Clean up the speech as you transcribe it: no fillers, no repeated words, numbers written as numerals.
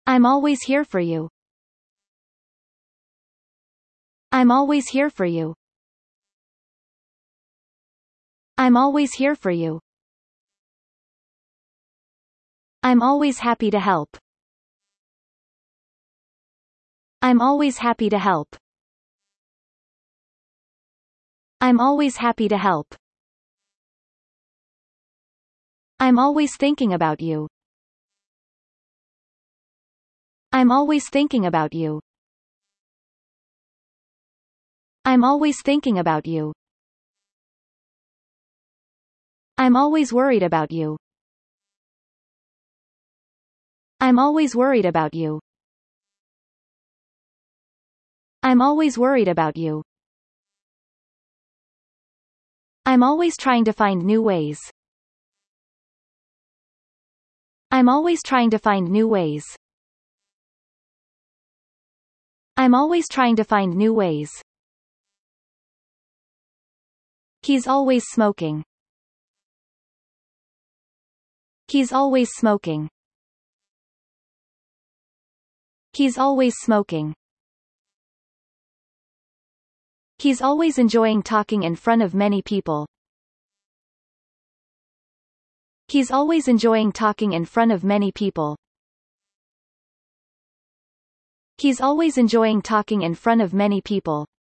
I'm always here for you. I'm always here for you. I'm always here for you. I'm always happy to help. I'm always happy to help. I'm always happy to help. I'm always thinking about you. I'm always thinking about you. I'm always thinking about you. I'm always worried about you. I'm always worried about you. I'm always worried about you. I'm always trying to find new ways. I'm always trying to find new ways. I'm always trying to find new ways. He's always smoking. He's always smoking. He's always smoking. He's always enjoying talking in front of many people. He's always enjoying talking in front of many people. He's always enjoying talking in front of many people.